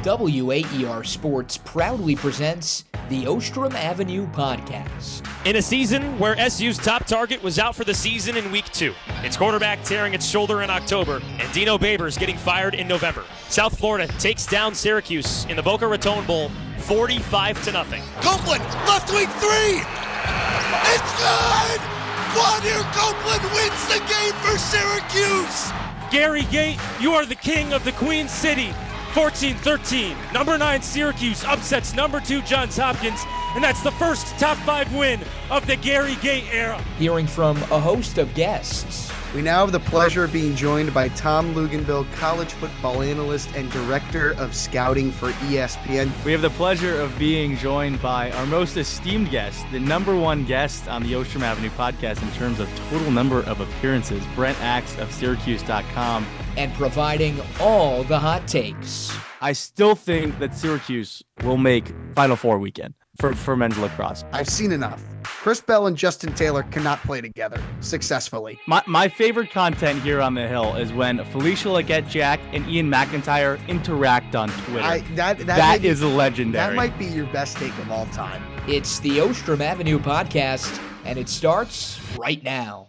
WAER Sports proudly presents the Ostrom Avenue Podcast. In a season where SU's top target was out for the season in Week 2, its quarterback tearing its shoulder in October, and Dino Babers getting fired in November, South Florida takes down Syracuse in the Boca Raton Bowl 45-0. Copeland, left wing three! It's good! Quadir Copeland wins the game for Syracuse! Gary Gate, you are the king of the Queen City. 14-13. Number 9 Syracuse upsets number 2 Johns Hopkins, and that's the first top 5 win of the Gary Gate era. Hearing from a host of guests. We now have the pleasure of being joined by Tom Luginbill, college football analyst and director of scouting for ESPN. We have the pleasure of being joined by our most esteemed guest, the number 1 guest on the Ostrom Avenue podcast in terms of total number of appearances, Brent Axe of Syracuse.com. And providing all the hot takes. I still think that Syracuse will make Final Four weekend for men's lacrosse. I've seen enough. Chris Bell and Justin Taylor cannot play together successfully. My favorite content here on the Hill is when Felicia Leggett-Jack and Ian McIntyre interact on Twitter. That is legendary. That might be your best take of all time. It's the Ostrom Avenue Podcast, and it starts right now.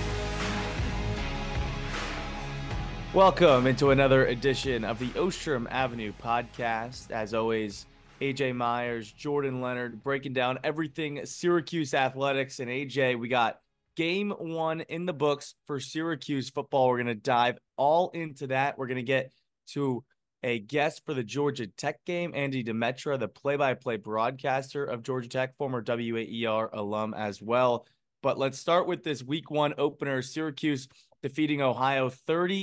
Welcome into another edition of the Ostrom Avenue Podcast. As always, AJ Myers, Jordan Leonard, breaking down everything Syracuse athletics. And AJ, we got game 1 in the books for Syracuse football. We're going to dive all into that. We're going to get to a guest for the Georgia Tech game, Andy Demetra, the play-by-play broadcaster of Georgia Tech, former WAER alum as well. But let's start with this week 1 opener. Syracuse defeating Ohio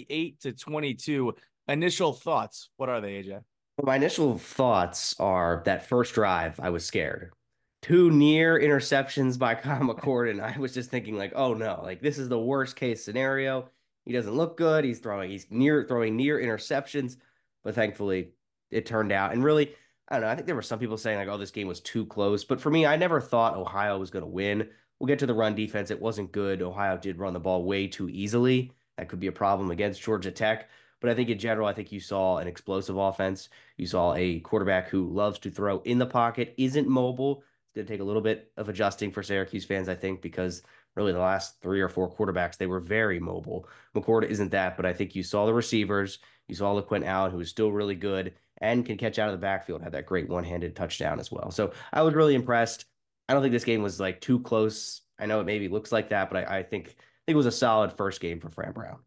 38-22. Initial thoughts, what are they, AJ? My initial thoughts are that first drive, I was scared. 2 near interceptions by Kyle McCord, and I was just thinking like, oh no, like this is the worst case scenario. He doesn't look good. He's throwing near interceptions, but thankfully it turned out. And really, I don't know, I think there were some people saying like, oh, this game was too close. But for me, I never thought Ohio was going to win. We'll get to the run defense. It wasn't good. Ohio did run the ball way too easily. That could be a problem against Georgia Tech. But I think in general, I think you saw an explosive offense. You saw a quarterback who loves to throw in the pocket, isn't mobile. It's going to take a little bit of adjusting for Syracuse fans, I think, because really the last 3 or 4 quarterbacks, they were very mobile. McCord isn't that, but I think you saw the receivers. You saw LeQuint Allen, who is still really good and can catch out of the backfield, had that great one-handed touchdown as well. So I was really impressed. I don't think this game was like too close. I know it maybe looks like that, but I think it was a solid first game for Fran Brown.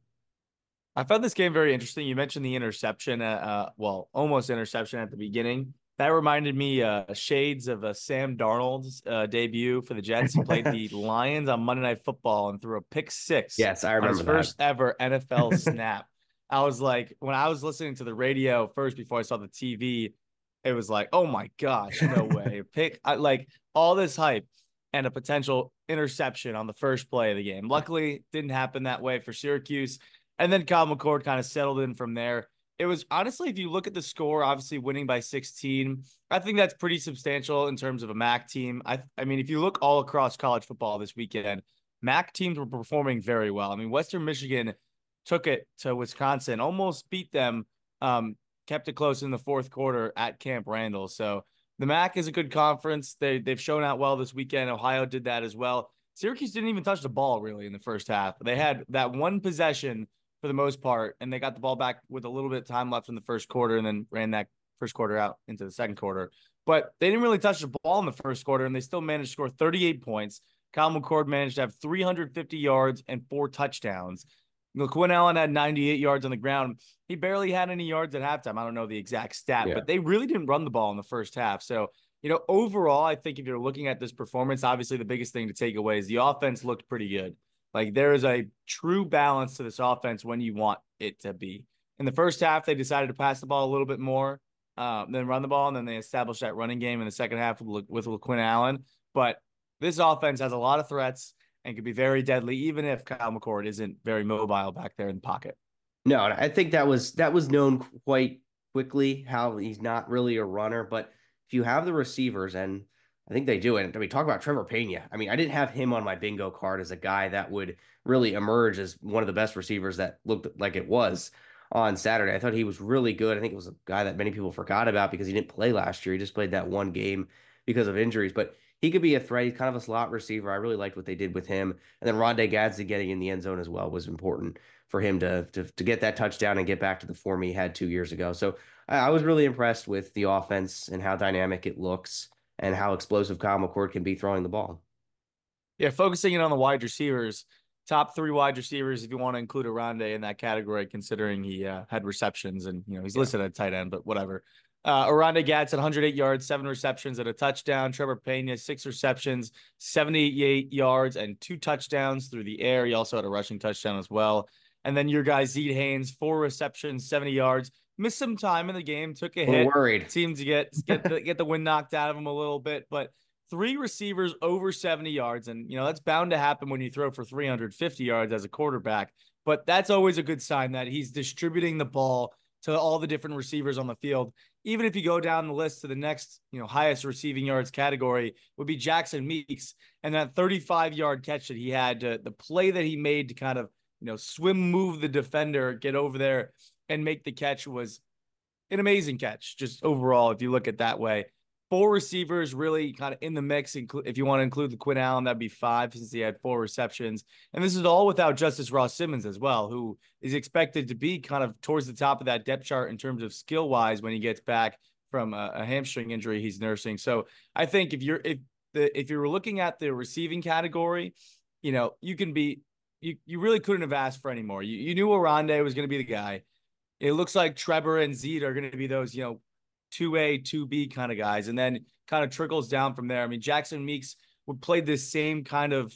I found this game very interesting. You mentioned the interception, almost interception at the beginning. That reminded me shades of Sam Darnold's debut for the Jets. He played the Lions on Monday Night Football and threw a pick 6. Yes, I remember on his first ever NFL snap. I was like, when I was listening to the radio first before I saw the TV, it was like, oh my gosh, no way. Like all this hype and a potential interception on the first play of the game. Luckily, didn't happen that way for Syracuse. And then Kyle McCord kind of settled in from there. It was honestly, if you look at the score, obviously winning by 16, I think that's pretty substantial in terms of a MAC team. I mean, if you look all across college football this weekend, MAC teams were performing very well. I mean, Western Michigan took it to Wisconsin, almost beat them, kept it close in the fourth quarter at Camp Randall. So the MAC is a good conference. They've shown out well this weekend. Ohio did that as well. Syracuse didn't even touch the ball really in the first half. They had that one possession for the most part, and they got the ball back with a little bit of time left in the first quarter and then ran that first quarter out into the second quarter. But they didn't really touch the ball in the first quarter, and they still managed to score 38 points. Kyle McCord managed to have 350 yards and 4 touchdowns. LeQuint Allen had 98 yards on the ground. He barely had any yards at halftime. I don't know the exact stat, but they really didn't run the ball in the first half. So, overall, I think if you're looking at this performance, obviously the biggest thing to take away is the offense looked pretty good. Like there is a true balance to this offense when you want it to be. In the first half, they decided to pass the ball a little bit more than run the ball, and then they established that running game in the second half with LeQuint Allen. But this offense has a lot of threats and could be very deadly, even if Kyle McCord isn't very mobile back there in the pocket. No, I think that was known quite quickly how he's not really a runner. But if you have the receivers, and I think they do. And we talk about Trevor Pena. I mean, I didn't have him on my bingo card as a guy that would really emerge as one of the best receivers that looked like it was. on Saturday. I thought he was really good. I think it was a guy that many people forgot about because he didn't play last year. He just played that one game because of injuries, but he could be a threat. He's kind of a slot receiver. I really liked what they did with him. And then Rondé Gadsden getting in the end zone as well was important for him to get that touchdown and get back to the form he had 2 years ago. So I was really impressed with the offense and how dynamic it looks and how explosive Kyle McCord can be throwing the ball. Yeah, focusing in on the wide receivers, top 3 wide receivers, if you want to include Arande in that category, considering he had receptions and, he's listed at tight end, but whatever. Arande Gadsden, 108 yards, 7 receptions and a touchdown. Trevor Pena, 6 receptions, 78 yards and 2 touchdowns through the air. He also had a rushing touchdown as well. And then your guy, Zeed Haynes, 4 receptions, 70 yards. Missed some time in the game, took a hit. Worried. Seemed to get the wind knocked out of him a little bit, but 3 receivers over 70 yards. And, that's bound to happen when you throw for 350 yards as a quarterback. But that's always a good sign that he's distributing the ball to all the different receivers on the field. Even if you go down the list to the next, highest receiving yards category would be Jackson Meeks. And that 35-yard catch that he had, the play that he made to kind of, swim, move the defender, get over there and make the catch was an amazing catch. Just overall, if you look at that way. 4 receivers really kind of in the mix. If you want to include the Quinn Allen, that'd be 5 since he had 4 receptions. And this is all without Justice Ross Simmons as well, who is expected to be kind of towards the top of that depth chart in terms of skill-wise when he gets back from a hamstring injury he's nursing. So I think if you're looking at the receiving category, you can be you really couldn't have asked for any more. You knew Arande was going to be the guy. It looks like Trevor and Zeed are going to be those, 2A, 2B kind of guys, and then kind of trickles down from there. I mean, Jackson Meeks would play this same kind of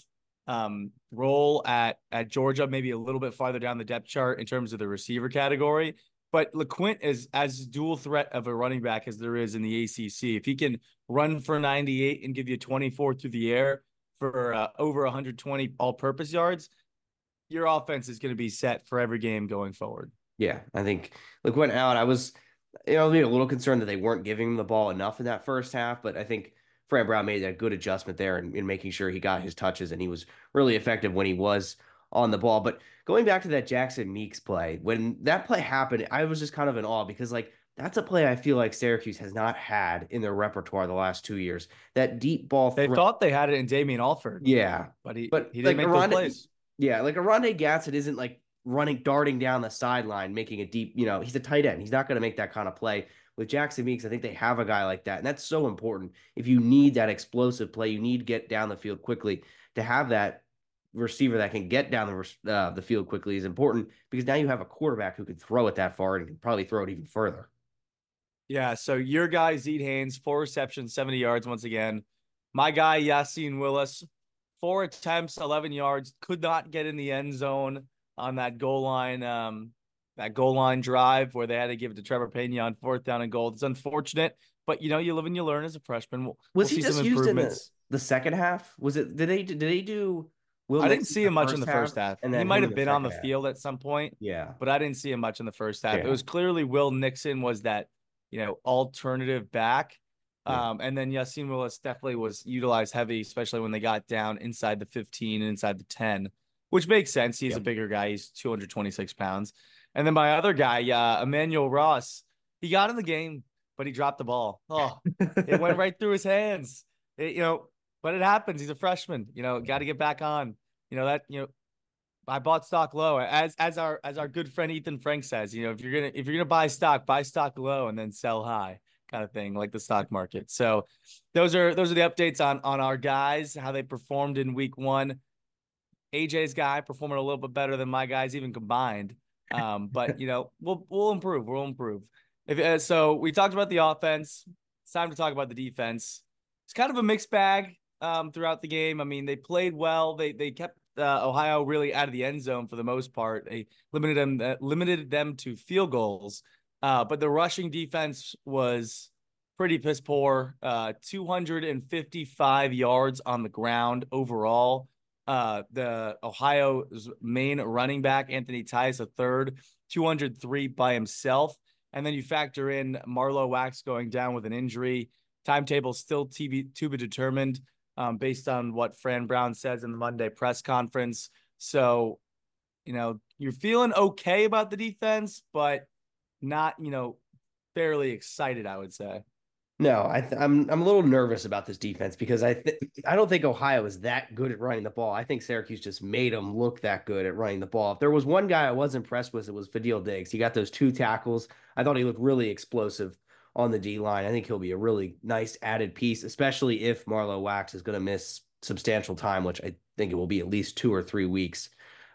role at Georgia, maybe a little bit farther down the depth chart in terms of the receiver category. But LeQuint is as dual threat of a running back as there is in the ACC. If he can run for 98 and give you 24 through the air for over 120 all-purpose yards, your offense is going to be set for every game going forward. Yeah, I think LeQuint Allen, I was a little concerned that they weren't giving him the ball enough in that first half, but I think Fran Brown made a good adjustment there in making sure he got his touches, and he was really effective when he was on the ball. But going back to that Jackson Meeks play, when that play happened, I was just kind of in awe because, that's a play I feel like Syracuse has not had in their repertoire the last 2 years. That deep ball. They thought they had it in Damian Alford. Yeah. But he didn't make those plays. Yeah, Arande Gadsden isn't darting down the sideline, making a deep, he's a tight end. He's not going to make that kind of play. With Jackson Meeks, I think they have a guy like that. And that's so important. If you need that explosive play, you need to get down the field quickly. To have that receiver that can get down the field quickly is important because now you have a quarterback who can throw it that far and can probably throw it even further. Yeah, so your guy, Zeed Haynes, 4 receptions, 70 yards once again. My guy, Yassine Willis, 4 attempts, 11 yards, could not get in the end zone on that goal line drive where they had to give it to Trevor Pena on 4th down and goal. It's unfortunate, but you live and you learn as a freshman. Was he just used in the second half? Was it? Did they do? I didn't see him much in the first half. And he might have been on the field at some point. Yeah, but I didn't see him much in the first half. Yeah. It was clearly Will Nixon was that alternative back. And then Yassine Willis definitely was utilized heavy, especially when they got down inside the 15 and inside the 10. Which makes sense. He's a bigger guy. He's 226 pounds. And then my other guy, Emmanuel Ross, he got in the game, but he dropped the ball. Oh, it went right through his hands. But it happens. He's a freshman. Got to get back on. I bought stock low. As our good friend Ethan Frank says, if you're gonna buy stock low and then sell high, kind of thing, like the stock market. So those are the updates on our guys, how they performed in week 1. AJ's guy performing a little bit better than my guys, even combined. But we'll improve. We'll improve. So we talked about the offense. It's time to talk about the defense. It's kind of a mixed bag throughout the game. I mean, they played well. They kept Ohio really out of the end zone for the most part. They limited them to field goals. But the rushing defense was pretty piss poor. 255 yards on the ground overall. The Ohio's main running back, Anthony Tyus III, 203 by himself. And then you factor in Marlowe Wax going down with an injury. Timetable still to be determined based on what Fran Brown says in the Monday press conference. So, you're feeling okay about the defense, but not, fairly excited, I would say. No, I'm a little nervous about this defense because I don't think Ohio is that good at running the ball. I think Syracuse just made them look that good at running the ball. If there was one guy I was impressed with, it was Fadil Diggs. He got those 2 tackles. I thought he looked really explosive on the D line. I think he'll be a really nice added piece, especially if Marlowe Wax is going to miss substantial time, which I think it will be at least 2 or 3 weeks.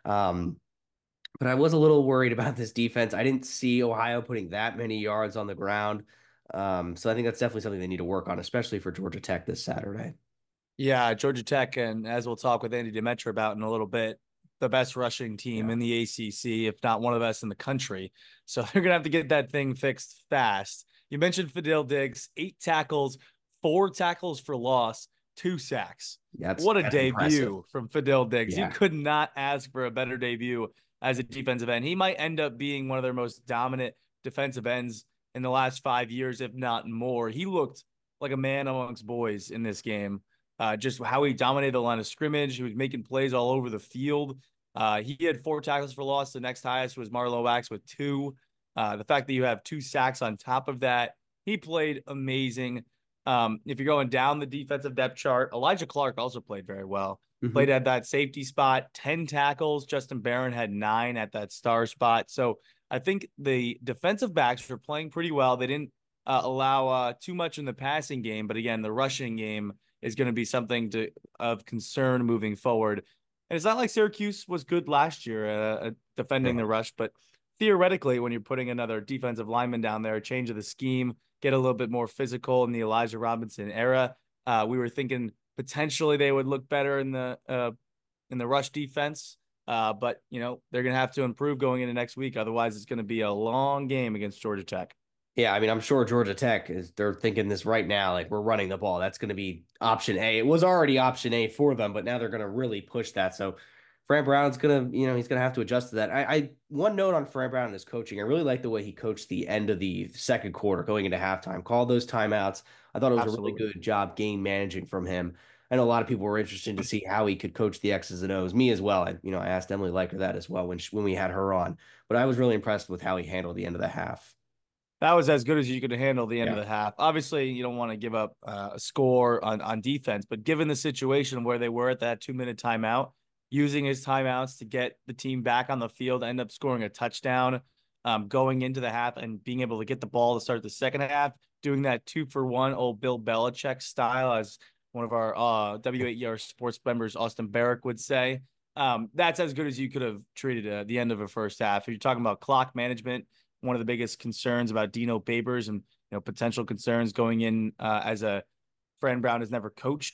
But I was a little worried about this defense. I didn't see Ohio putting that many yards on the ground. So I think that's definitely something they need to work on, especially for Georgia Tech this Saturday. Yeah, Georgia Tech, and as we'll talk with Andy Demetra about in a little bit, the best rushing team in the ACC, if not one of the best in the country. So they're going to have to get that thing fixed fast. You mentioned Fadil Diggs, 8 tackles, 4 tackles for loss, 2 sacks. What a debut impressive from Fadil Diggs. Yeah. You could not ask for a better debut as a defensive end. He might end up being one of their most dominant defensive ends in the last 5 years, if not more. He looked like a man amongst boys in this game. Just how he dominated the line of scrimmage. He was making plays all over the field. He had 4 tackles for loss. The next highest was Marlowe Wax with 2. The fact that you have 2 sacks on top of that, he played amazing. If you're going down the defensive depth chart, Elijah Clark also played very well. Mm-hmm. Played at that safety spot, 10 tackles. Justin Barron had 9 at that star spot. So I think the defensive backs were playing pretty well. They didn't allow too much in the passing game, but again, the rushing game is going to be something of concern moving forward. And it's not like Syracuse was good last year at defending the rush, but theoretically, when you're putting another defensive lineman down there, change of the scheme, get a little bit more physical in the Elijah Robinson era, we were thinking potentially they would look better in the rush defense. But, they're going to have to improve going into next week. Otherwise, it's going to be a long game against Georgia Tech. Yeah, I mean, I'm sure Georgia Tech they're thinking this right now, like we're running the ball. That's going to be option A. It was already option A for them, but now they're going to really push that. So Fran Brown's going to, he's going to have to adjust to that. I one note on Fran Brown and his coaching. I really like the way he coached the end of the second quarter going into halftime, called those timeouts. I thought it was a really good job game managing from him. I know a lot of people were interested to see how he could coach the X's and O's. Me as well. I asked Emily Liker that as well when we had her on. But I was really impressed with how he handled the end of the half. That was as good as you could handle the end of the half. Obviously, you don't want to give up a score on defense, but given the situation where they were at that 2-minute timeout, using his timeouts to get the team back on the field, end up scoring a touchdown, going into the half and being able to get the ball to start the second half, doing that 2-for-1 old Bill Belichick style, as one of our W8ER sports members, Austin Barrick, would say. That's as good as you could have treated the end of a first half. If you're talking about clock management, one of the biggest concerns about Dino Babers and potential concerns going in as a Fran Brown has never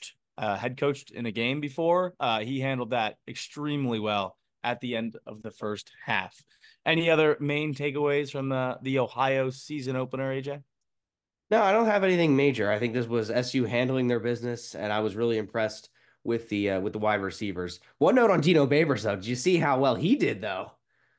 head coached in a game before. He handled that extremely well at the end of the first half. Any other main takeaways from the Ohio season opener, AJ? No, I don't have anything major. I think this was SU handling their business, and I was really impressed with the wide receivers. One note on Dino Babers, though. Did you see how well he did, though?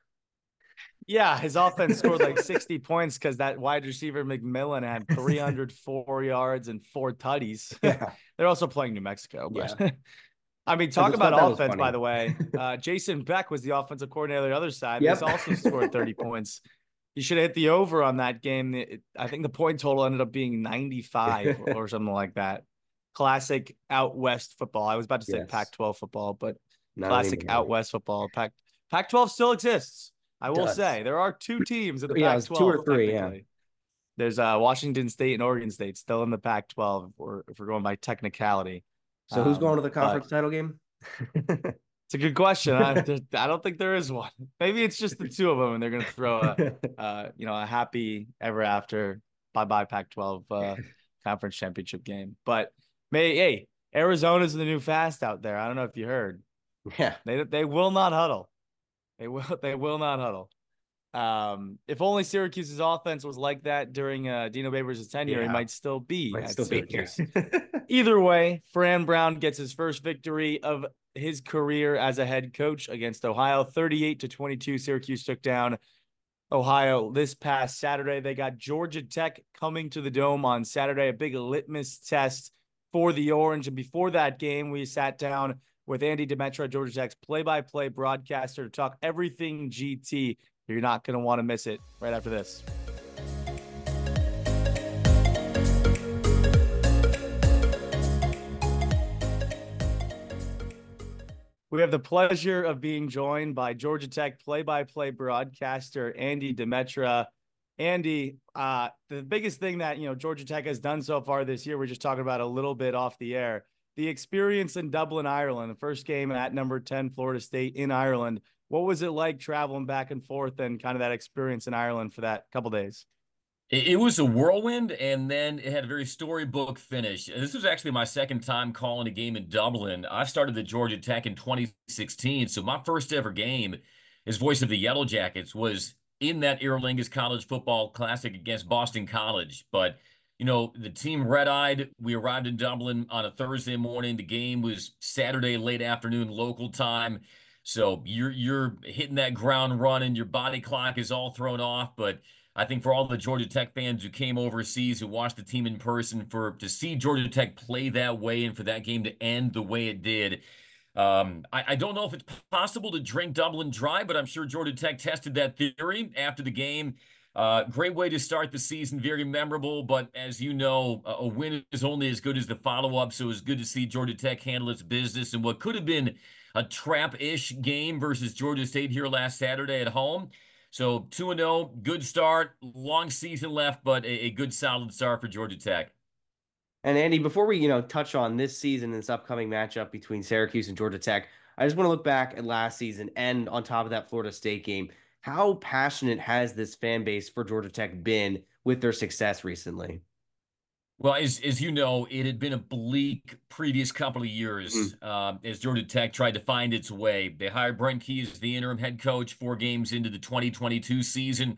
Yeah, his offense scored like 60 points because that wide receiver McMillan had 304 yards and 4 tutties. Yeah. They're also playing New Mexico. But yeah. I mean, talk about offense, by the way. Jason Beck was the offensive coordinator on the other side. Yep. He's also scored 30 points. You should have hit the over on that game. I think the point total ended up being 95 or something like that. Classic out West football. I was about to say Pac-12 football, but classic out West football. Pac-12 still exists. I will say there are 2 teams in the Pac-12. 2 or 3, yeah. There's Washington State and Oregon State still in the Pac-12 if we're going by technicality. So who's going to the conference title game? It's a good question. I don't think there is one. Maybe it's just the 2 of them, and they're going to throw a happy ever after bye-bye Pac-12 conference championship game. But hey, Arizona's the new fast out there. I don't know if you heard. Yeah, they will not huddle. They will not huddle. If only Syracuse's offense was like that during Dino Babers' tenure, he might still be at Syracuse. Either way, Fran Brown gets his first victory of his career as a head coach against Ohio. 38-22, Syracuse took down Ohio this past Saturday. They got Georgia Tech coming to the Dome on Saturday, a big litmus test for the Orange. And before that game, we sat down with Andy Demetra, Georgia Tech's play-by-play broadcaster, to talk everything GT. You're not going to want to miss it right after this. We have the pleasure of being joined by Georgia Tech play-by-play broadcaster Andy Demetra. Andy, the biggest thing that Georgia Tech has done so far this year, we're just talking about a little bit off the air, the experience in Dublin, Ireland, the first game at number 10 Florida State in Ireland. What was it like traveling back and forth and kind of that experience in Ireland for that couple days? It was a whirlwind, and then it had a very storybook finish. This was actually my second time calling a game in Dublin. I started at Georgia Tech in 2016, so my first ever game as voice of the Yellow Jackets was in that Aer Lingus College Football Classic against Boston College. But, the team red-eyed. We arrived in Dublin on a Thursday morning. The game was Saturday late afternoon local time. So you're hitting that ground running. Your body clock is all thrown off, but I think for all the Georgia Tech fans who came overseas, who watched the team in person, to see Georgia Tech play that way and for that game to end the way it did, I don't know if it's possible to drink Dublin dry, but I'm sure Georgia Tech tested that theory after the game. Great way to start the season, very memorable, but as you know, a win is only as good as the follow-up, so it was good to see Georgia Tech handle its business in what could have been a trap-ish game versus Georgia State here last Saturday at home. So 2-0, good start, long season left, but a good solid start for Georgia Tech. And Andy, before we, touch on this season and this upcoming matchup between Syracuse and Georgia Tech, I just want to look back at last season and on top of that Florida State game. How passionate has this fan base for Georgia Tech been with their success recently? Well, as you know, it had been a bleak previous couple of years as Georgia Tech tried to find its way. They hired Brent Key as the interim head coach 4 games into the 2022 season,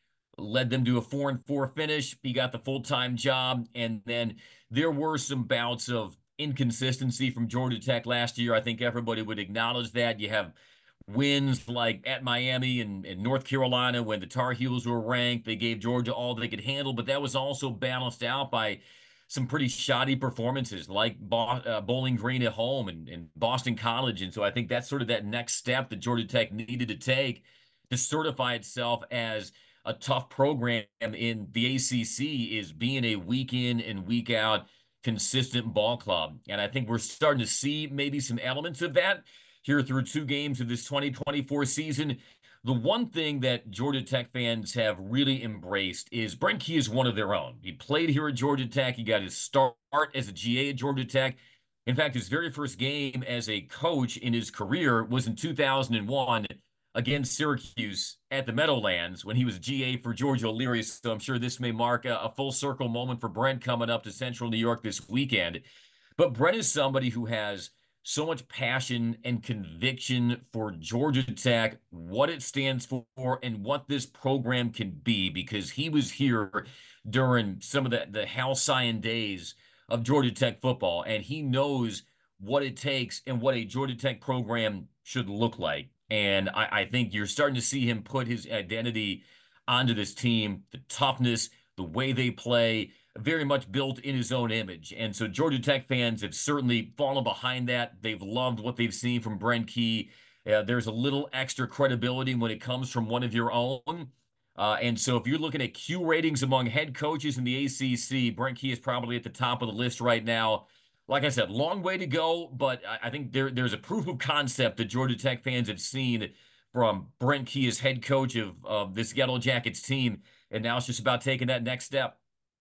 led them to a 4-4 finish. He got the full-time job, and then there were some bouts of inconsistency from Georgia Tech last year. I think everybody would acknowledge that. You have wins like at Miami and North Carolina when the Tar Heels were ranked. They gave Georgia all they could handle, but that was also balanced out by some pretty shoddy performances like Bowling Green at home and Boston College. And so I think that's sort of that next step that Georgia Tech needed to take to certify itself as a tough program in the ACC, is being a week in and week out consistent ball club. And I think we're starting to see maybe some elements of that here through 2 games of this 2024 season. The one thing that Georgia Tech fans have really embraced is Brent Key is one of their own. He played here at Georgia Tech. He got his start as a GA at Georgia Tech. In fact, his very first game as a coach in his career was in 2001 against Syracuse at the Meadowlands when he was GA for George O'Leary. So I'm sure this may mark a full circle moment for Brent coming up to Central New York this weekend. But Brent is somebody who has so much passion and conviction for Georgia Tech, what it stands for, and what this program can be, because he was here during some of the halcyon days of Georgia Tech football, and he knows what it takes and what a Georgia Tech program should look like. And I think you're starting to see him put his identity onto this team, the toughness, the way they play, very much built in his own image. And so Georgia Tech fans have certainly fallen behind that. They've loved what they've seen from Brent Key. There's a little extra credibility when it comes from one of your own. And so if you're looking at Q ratings among head coaches in the ACC, Brent Key is probably at the top of the list right now. Like I said, long way to go, but I think there's a proof of concept that Georgia Tech fans have seen from Brent Key as head coach of this Yellow Jackets team. And now it's just about taking that next step.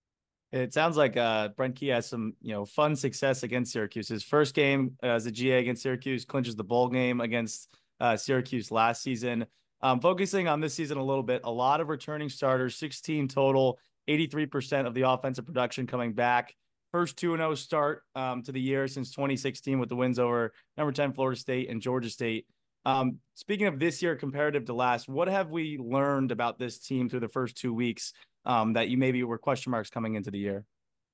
It sounds like Brent Key has some, fun success against Syracuse. His first game as a GA against Syracuse clinches the bowl game against Syracuse last season. Focusing on this season a little bit, a lot of returning starters, 16 total, 83% of the offensive production coming back. First 2-0 start to the year since 2016 with the wins over number 10 Florida State and Georgia State. Speaking of this year comparative to last, what have we learned about this team through the first 2 weeks that you maybe were question marks coming into the year?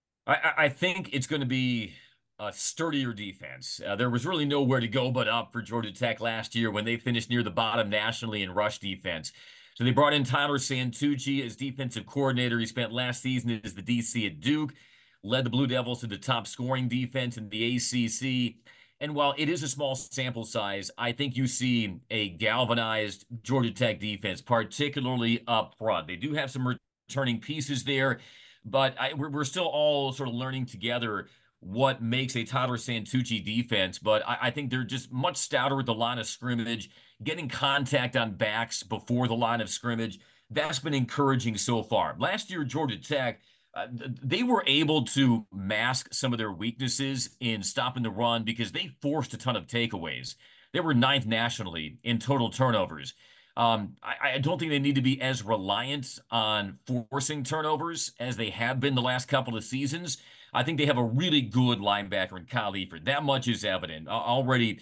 I think it's going to be a sturdier defense. There was really nowhere to go but up for Georgia Tech last year when they finished near the bottom nationally in rush defense. So they brought in Tyler Santucci as defensive coordinator. He spent last season as the DC at Duke, led the Blue Devils to the top scoring defense in the ACC. And while it is a small sample size, I think you see a galvanized Georgia Tech defense, particularly up front. They do have some returning pieces there, but we're still all sort of learning together what makes a Tyler Santucci defense. But I think they're just much stouter at the line of scrimmage, getting contact on backs before the line of scrimmage. That's been encouraging so far. Last year, Georgia Tech, they were able to mask some of their weaknesses in stopping the run because they forced a ton of takeaways. They were 9th nationally in total turnovers. I don't think they need to be as reliant on forcing turnovers as they have been the last couple of seasons. I think they have a really good linebacker in Kyle Eifert. That much is evident. Already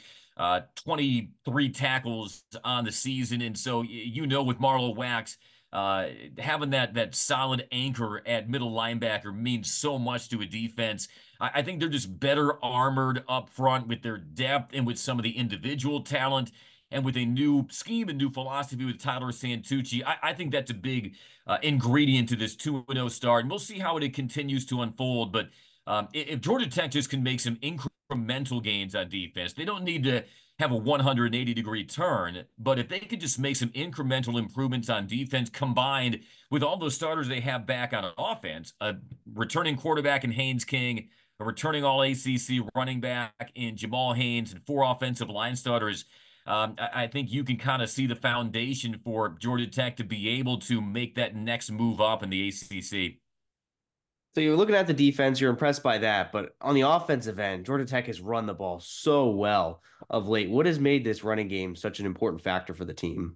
23 tackles on the season. And so, with Marlowe Wax, having that solid anchor at middle linebacker means so much to a defense. I think they're just better armored up front with their depth and with some of the individual talent and with a new scheme and new philosophy with Tyler Santucci. I think that's a big ingredient to this 2-0 start. And we'll see how it continues to unfold. But if Georgia Tech just can make some incremental gains on defense, they don't need to have a 180-degree turn, but if they could just make some incremental improvements on defense combined with all those starters they have back on offense, a returning quarterback in Haynes King, a returning all-ACC running back in Jamal Haynes, and 4 offensive line starters, I think you can kind of see the foundation for Georgia Tech to be able to make that next move up in the ACC. So you're looking at the defense, you're impressed by that, but on the offensive end, Georgia Tech has run the ball so well of late. What has made this running game such an important factor for the team?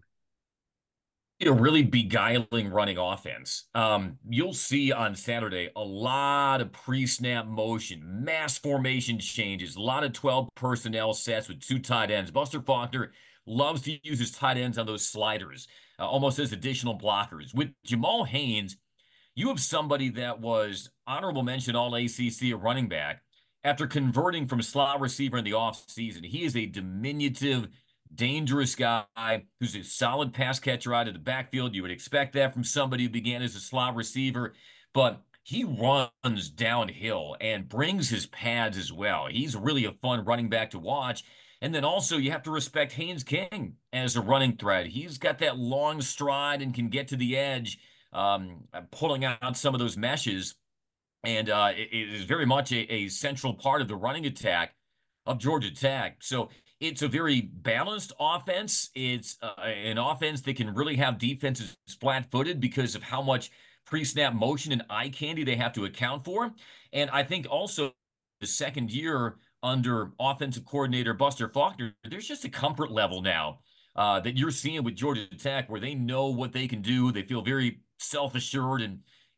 A really beguiling running offense. You'll see on Saturday a lot of pre-snap motion, mass formation changes, a lot of 12 personnel sets with 2 tight ends. Buster Faulkner loves to use his tight ends on those sliders, almost as additional blockers. With Jamal Haynes, you have somebody that was honorable mention all-ACC running back after converting from slot receiver in the offseason. He is a diminutive, dangerous guy who's a solid pass catcher out of the backfield. You would expect that from somebody who began as a slot receiver, but he runs downhill and brings his pads as well. He's really a fun running back to watch. And then also you have to respect Haynes King as a running threat. He's got that long stride and can get to the edge, pulling out some of those meshes. And it is very much a central part of the running attack of Georgia Tech. So it's a very balanced offense. It's an offense that can really have defenses flat-footed because of how much pre-snap motion and eye candy they have to account for. And I think also the second year under offensive coordinator Buster Faulkner, there's just a comfort level now that you're seeing with Georgia Tech where they know what they can do. They feel very self-assured and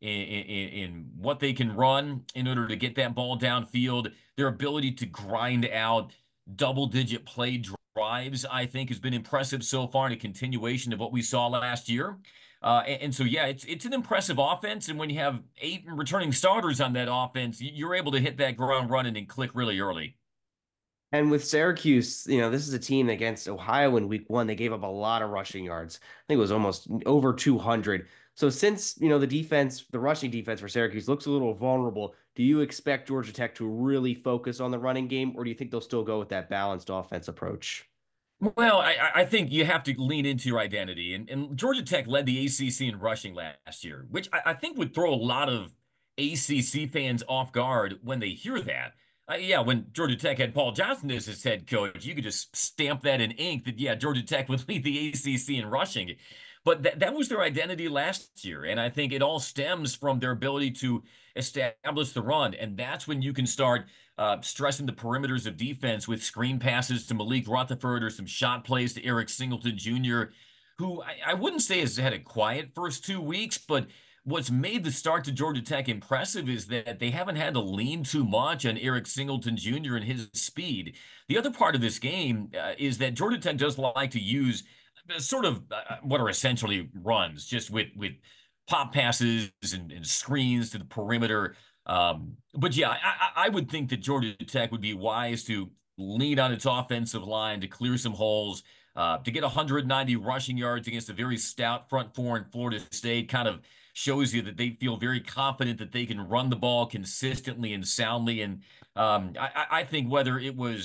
in what they can run in order to get that ball downfield. Their ability to grind out double-digit play drives, I think, has been impressive so far in a continuation of what we saw last year. And so, yeah, it's an impressive offense. And when you have 8 returning starters on that offense, you're able to hit that ground running and click really early. And with Syracuse, this is a team against Ohio in week 1. They gave up a lot of rushing yards. I think it was almost over 200. So since, the rushing defense for Syracuse looks a little vulnerable, do you expect Georgia Tech to really focus on the running game, or do you think they'll still go with that balanced offense approach? Well, I think you have to lean into your identity. And Georgia Tech led the ACC in rushing last year, which I think would throw a lot of ACC fans off guard when they hear that. When Georgia Tech had Paul Johnson as his head coach, you could just stamp that in ink that, Georgia Tech would lead the ACC in rushing. But that was their identity last year. And I think it all stems from their ability to establish the run. And that's when you can start stressing the perimeters of defense with screen passes to Malik Rutherford or some shot plays to Eric Singleton Jr., who I wouldn't say has had a quiet first 2 weeks, but what's made the start to Georgia Tech impressive is that they haven't had to lean too much on Eric Singleton Jr. and his speed. The other part of this game is that Georgia Tech does like to use sort of what are essentially runs, just with pop passes and screens to the perimeter. But I would think that Georgia Tech would be wise to lean on its offensive line to clear some holes, to get 190 rushing yards against a very stout front four in Florida State. Kind of shows you that they feel very confident that they can run the ball consistently and soundly. And I think whether it was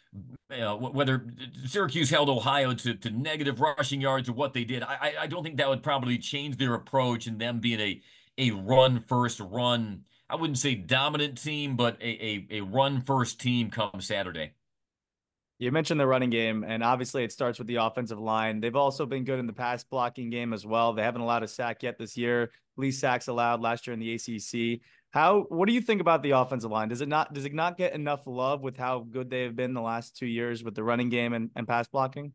whether Syracuse held Ohio to negative rushing yards or what they did, I don't think that would probably change their approach and them being a run first, I wouldn't say dominant team, but a run first team come Saturday. You mentioned the running game, and obviously it starts with the offensive line. They've also been good in the pass blocking game as well. They haven't allowed a sack yet this year. Least sacks allowed last year in the ACC. What do you think about the offensive line? Does it not get enough love with how good they have been the last 2 years with the running game and pass blocking?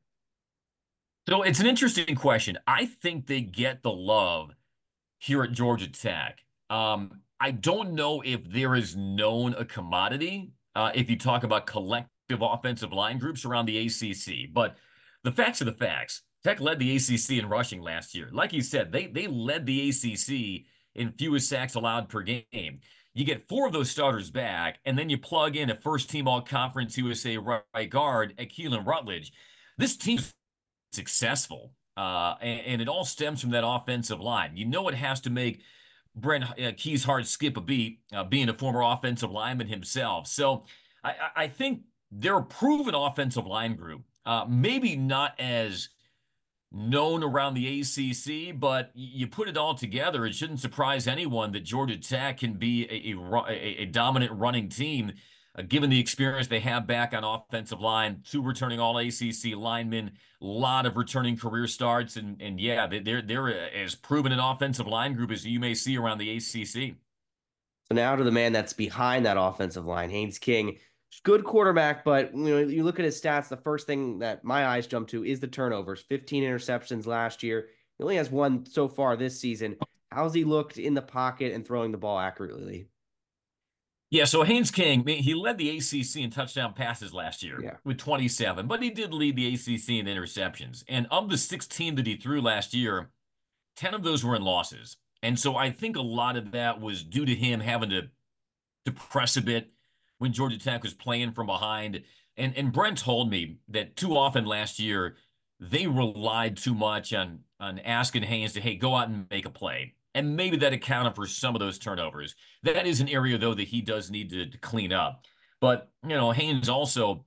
So it's an interesting question. I think they get the love here at Georgia Tech. I don't know if there is known a commodity if you talk about collective offensive line groups around the ACC. But the facts are the facts. Tech led the ACC in rushing last year. Like you said, they led the ACC in fewest sacks allowed per game. You get 4 of those starters back, and then you plug in a first-team All-Conference USA right guard at Keelan Rutledge. This team's successful, and it all stems from that offensive line. You know it has to make Brent Keyes-Hart skip a beat, being a former offensive lineman himself. So I think they're a proven offensive line group. Maybe not as known around the ACC, but you put it all together, it shouldn't surprise anyone that Georgia Tech can be a dominant running team, given the experience they have back on offensive line. 2 returning All-ACC linemen, a lot of returning career starts, and yeah, they're as proven an offensive line group as you may see around the ACC. So now to the man that's behind that offensive line, Haynes King. Good quarterback, but you look at his stats, the first thing that my eyes jump to is the turnovers. 15 interceptions last year. He only has 1 so far this season. How's he looked in the pocket and throwing the ball accurately? Yeah, so Haynes King, he led the ACC in touchdown passes last year with 27, but he did lead the ACC in interceptions. And of the 16 that he threw last year, 10 of those were in losses. And so I think a lot of that was due to him having to press a bit when Georgia Tech was playing from behind. And Brent told me that too often last year, they relied too much on asking Haynes to, hey, go out and make a play. And maybe that accounted for some of those turnovers. That is an area, though, that he does need to clean up. But, Haynes also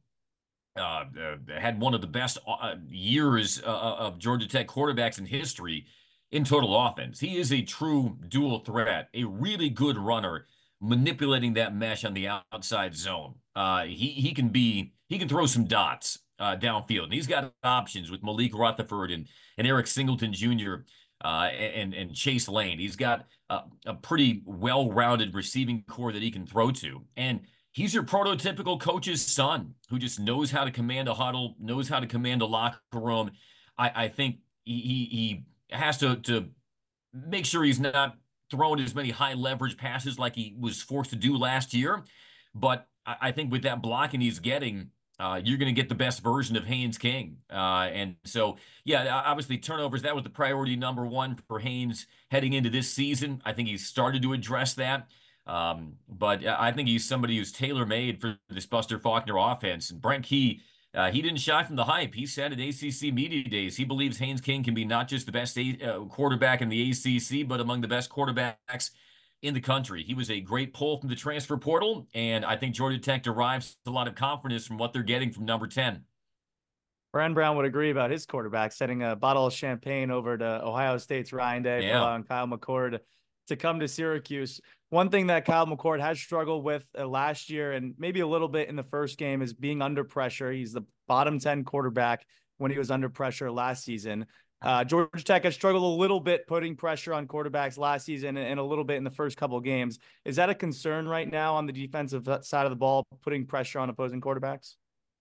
had one of the best years of Georgia Tech quarterbacks in history in total offense. He is a true dual threat, a really good runner, manipulating that mesh on the outside zone. He can throw some dots downfield. And he's got options with Malik Rutherford and Eric Singleton Jr. And Chase Lane. He's got a pretty well-rounded receiving core that he can throw to. And he's your prototypical coach's son who just knows how to command a huddle, knows how to command a locker room. I think he has to make sure he's not throwing as many high leverage passes like he was forced to do last year. But I think with that blocking he's getting, you're going to get the best version of Haynes King. And so, yeah, obviously turnovers, that was the priority number 1 for Haynes heading into this season. I think he's started to address that. But I think he's somebody who's tailor-made for this Buster Faulkner offense. And Brent Key, he didn't shy from the hype. He said at ACC Media Days, he believes Haynes King can be not just the best quarterback in the ACC, but among the best quarterbacks in the country. He was a great pull from the transfer portal, and I think Georgia Tech derives a lot of confidence from what they're getting from number 10. Brad Brown would agree about his quarterback, setting a bottle of champagne over to Ohio State's Ryan Day for allowing Kyle McCord to come to Syracuse. One thing that Kyle McCord has struggled with last year and maybe a little bit in the first game is being under pressure. He's the bottom 10 quarterback when he was under pressure last season. Georgia Tech has struggled a little bit putting pressure on quarterbacks last season and a little bit in the first couple of games. Is that a concern right now on the defensive side of the ball, putting pressure on opposing quarterbacks?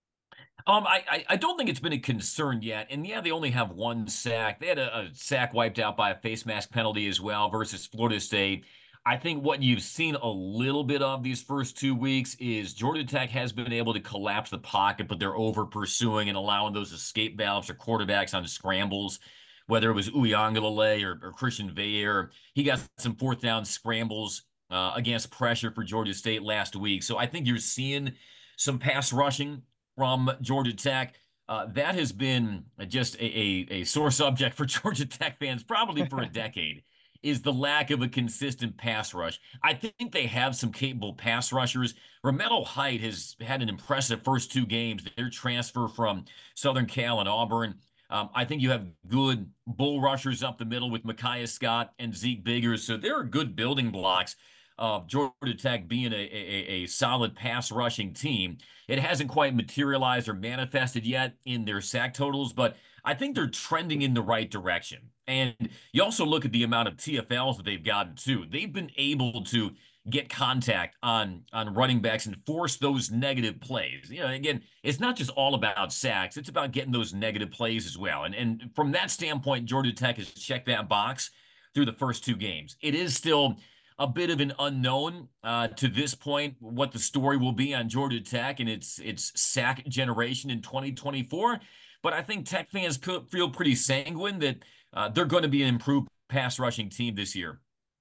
I don't think it's been a concern yet. And yeah, they only have 1 sack. They had a sack wiped out by a face mask penalty as well versus Florida State. I think what you've seen a little bit of these first 2 weeks is Georgia Tech has been able to collapse the pocket, but they're over pursuing and allowing those escape valves for quarterbacks on scrambles, whether it was Uiagalelei or Christian Veilleux. He got some 4th down scrambles against pressure for Georgia State last week. So I think you're seeing some pass rushing from Georgia Tech. That has been just a sore subject for Georgia Tech fans probably for a decade. is the lack of a consistent pass rush. I think they have some capable pass rushers. Romello Height has had an impressive first 2 games. Their transfer from Southern Cal and Auburn. I think you have good bull rushers up the middle with Micaiah Scott and Zeke Biggers. So there are good building blocks of Georgia Tech being a solid pass rushing team. It hasn't quite materialized or manifested yet in their sack totals, but I think they're trending in the right direction. And you also look at the amount of TFLs that they've gotten too. They've been able to get contact on running backs and force those negative plays. You know, again, it's not just all about sacks. It's about getting those negative plays as well. And from that standpoint, Georgia Tech has checked that box through the first 2 games. It is still a bit of an unknown to this point what the story will be on Georgia Tech and its sack generation in 2024. But I think Tech fans feel pretty sanguine that they're going to be an improved pass rushing team this year.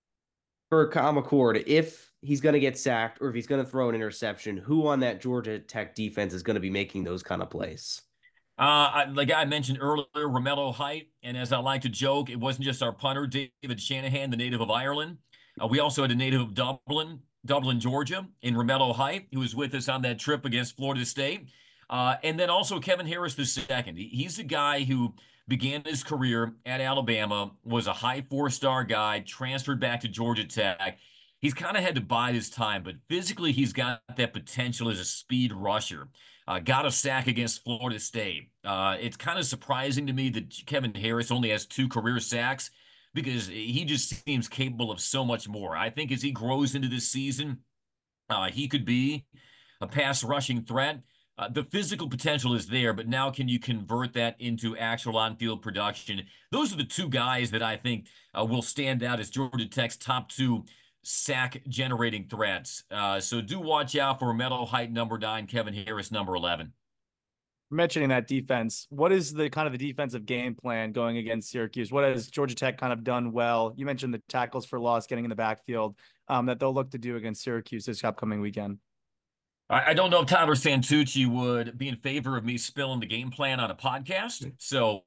For Kyle McCord, if he's going to get sacked or if he's going to throw an interception, who on that Georgia Tech defense is going to be making those kind of plays? Like I mentioned earlier, Romello Height, and as I like to joke, it wasn't just our punter, David Shanahan, the native of Ireland. We also had a native of Dublin, Georgia, in Romello Height, who was with us on that trip against Florida State. And then also Kevin Harris II. He's a guy who began his career at Alabama, was a high 4-star guy, transferred back to Georgia Tech. He's kind of had to bide his time, but physically he's got that potential as a speed rusher. Got a sack against Florida State. It's kind of surprising to me that Kevin Harris only has 2 career sacks because he just seems capable of so much more. I think as he grows into this season, he could be a pass rushing threat. The physical potential is there, but now can you convert that into actual on-field production? Those are the 2 guys that I think will stand out as Georgia Tech's top 2 sack-generating threats. So do watch out for Romello Height, number 9, Kevin Harris, number 11. Mentioning that defense, what is the kind of the defensive game plan going against Syracuse? What has Georgia Tech kind of done well? You mentioned the tackles for loss, getting in the backfield, that they'll look to do against Syracuse this upcoming weekend. I don't know if Tyler Santucci would be in favor of me spilling the game plan on a podcast. So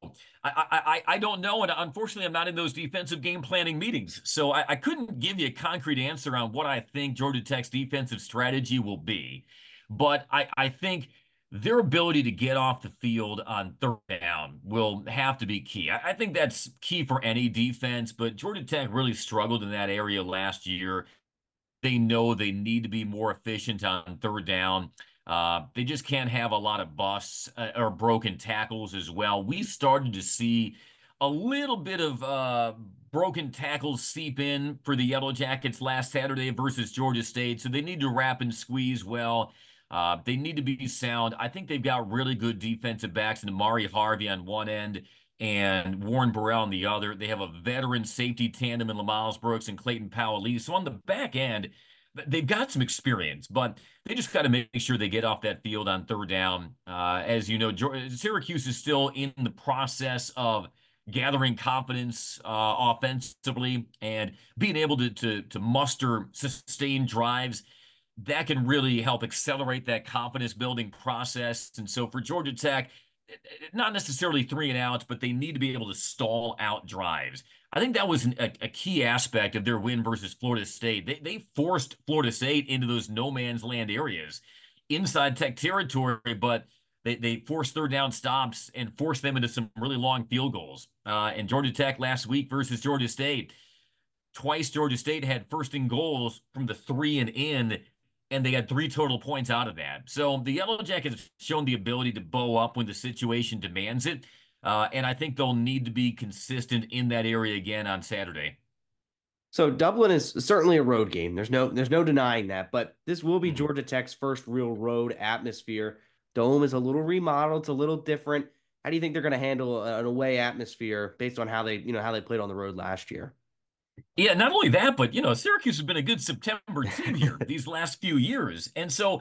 I don't know. And unfortunately, I'm not in those defensive game planning meetings. So I couldn't give you a concrete answer on what I think Georgia Tech's defensive strategy will be. But I think their ability to get off the field on 3rd down will have to be key. I think that's key for any defense, but Georgia Tech really struggled in that area last year. They know they need to be more efficient on 3rd down. They just can't have a lot of busts or broken tackles as well. We started to see a little bit of broken tackles seep in for the Yellow Jackets last Saturday versus Georgia State, so they need to wrap and squeeze well. They need to be sound. I think they've got really good defensive backs in Amari Harvey on one end and Warren Burrell on the other. They have a veteran safety tandem in Lamiles Brooks and Clayton Powell-Lee. So on the back end, they've got some experience, but they just got to make sure they get off that field on 3rd down. As you know, Syracuse is still in the process of gathering confidence offensively and being able to muster sustained drives. That can really help accelerate that confidence building process. And so for Georgia Tech, not necessarily 3 and outs, but they need to be able to stall out drives. I think that was a key aspect of their win versus Florida State. They forced Florida State into those no man's land areas inside Tech territory, but they forced 3rd down stops and forced them into some really long field goals. And Georgia Tech last week versus Georgia State, twice Georgia State had 1st and goals from the 3 and in, and they had 3 total points out of that. So the Yellow Jackets have shown the ability to bow up when the situation demands it. And I think they'll need to be consistent in that area again on Saturday. So Dublin is certainly a road game. There's no denying that, but this will be Georgia Tech's first real road atmosphere. Dome is a little remodeled. It's a little different. How do you think they're going to handle an away atmosphere based on how they played on the road last year? Yeah, not only that, but, Syracuse has been a good September team here these last few years. And so,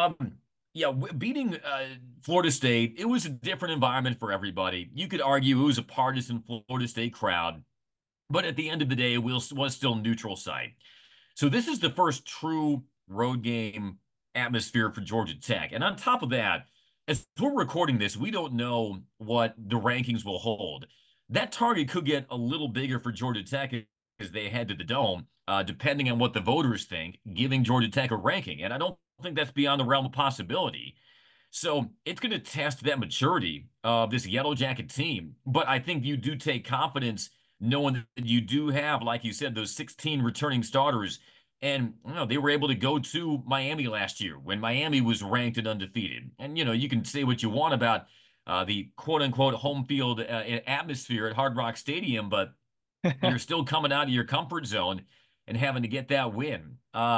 beating Florida State, it was a different environment for everybody. You could argue it was a partisan Florida State crowd, but at the end of the day, it was still neutral site. So this is the first true road game atmosphere for Georgia Tech. And on top of that, as we're recording this, we don't know what the rankings will hold. That target could get a little bigger for Georgia Tech as they head to the Dome, depending on what the voters think, giving Georgia Tech a ranking. And I don't think that's beyond the realm of possibility. So it's going to test that maturity of this Yellow Jacket team. But I think you do take confidence knowing that you do have, like you said, those 16 returning starters. And they were able to go to Miami last year when Miami was ranked and undefeated. And, you can say what you want about the quote-unquote home field atmosphere at Hard Rock Stadium, but you're still coming out of your comfort zone and having to get that win.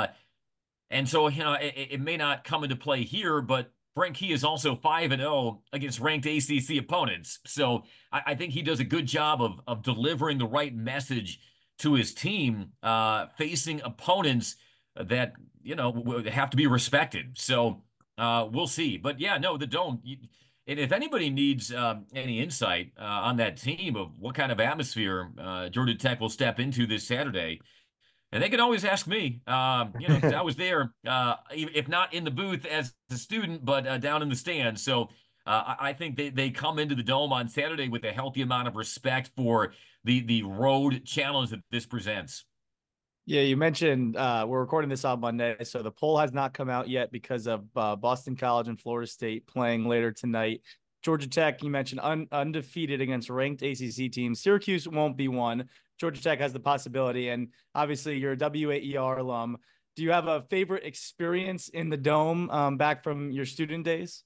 And so, it may not come into play here, but Brent Key is also 5-0 against ranked ACC opponents. So I think he does a good job of delivering the right message to his team, facing opponents that, have to be respected. So we'll see. But yeah, no, the Dome. And if anybody needs any insight on that team of what kind of atmosphere Georgia Tech will step into this Saturday, and they can always ask me, 'cause I was there, if not in the booth as a student, but down in the stands. So I think they come into the Dome on Saturday with a healthy amount of respect for the road challenge that this presents. Yeah, you mentioned we're recording this on Monday, so the poll has not come out yet because of Boston College and Florida State playing later tonight. Georgia Tech, you mentioned undefeated against ranked ACC teams. Syracuse won't be one. Georgia Tech has the possibility, and obviously you're a WAER alum. Do you have a favorite experience in the Dome back from your student days?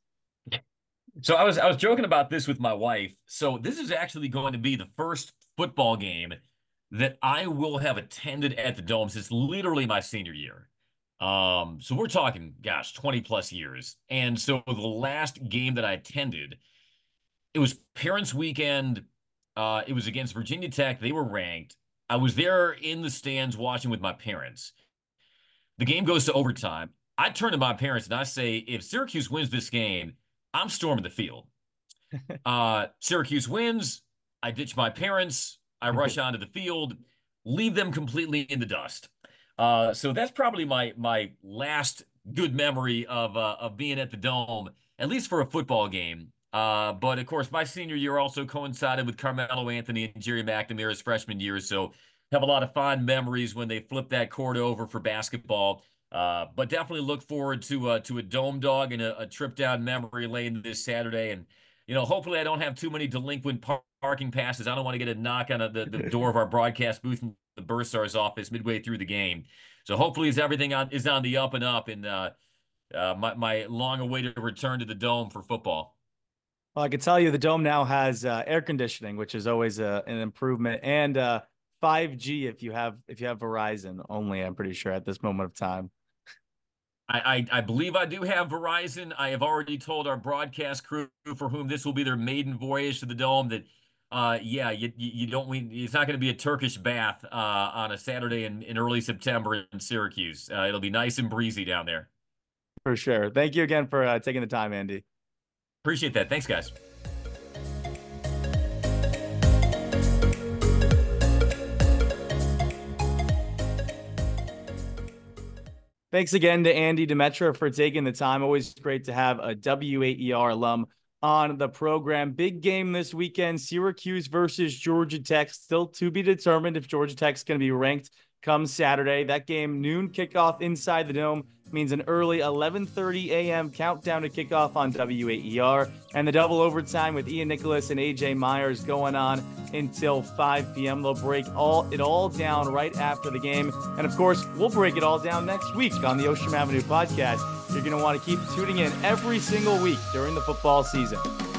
So I was joking about this with my wife. So this is actually going to be the first football game that I will have attended at the Dome since literally my senior year. So we're talking, 20 plus years. And so the last game that I attended, it was Parents Weekend. It was against Virginia Tech. They were ranked. I was there in the stands watching with my parents. The game goes to overtime. I turn to my parents and I say, if Syracuse wins this game, I'm storming the field. Syracuse wins. I ditch my parents. I rush onto the field, leave them completely in the dust. So that's probably my last good memory of being at the Dome, at least for a football game. But of course, my senior year also coincided with Carmelo Anthony and Jerry McNamara's freshman year. So have a lot of fond memories when they flipped that court over for basketball. But definitely look forward to a Dome dog and a trip down memory lane this Saturday. And, hopefully I don't have too many delinquent parking passes. I don't want to get a knock on the door of our broadcast booth in the Bursar's office midway through the game. So hopefully everything is on the up and up, and my long-awaited return to the Dome for football. Well, I can tell you the Dome now has air conditioning, which is always an improvement, and 5G if you have Verizon only, I'm pretty sure at this moment of time. I believe I do have Verizon. I have already told our broadcast crew, for whom this will be their maiden voyage to the Dome, that it's not going to be a Turkish bath on a Saturday in early September in Syracuse. It'll be nice and breezy down there. For sure. Thank you again for taking the time, Andy. Appreciate that. Thanks, guys. Thanks again to Andy Demetra for taking the time. Always great to have a WAER alum on the program. Big game this weekend, Syracuse versus Georgia Tech. Still to be determined if Georgia Tech's going to be ranked come Saturday. That game, noon kickoff inside the Dome, means an early 11:30 a.m. countdown to kickoff on WAER. And the double overtime with Ian Nicholas and AJ Myers going on until 5 p.m. They'll break it all down right after the game. And of course, we'll break it all down next week on the Ocean Avenue podcast. You're going to want to keep tuning in every single week during the football season.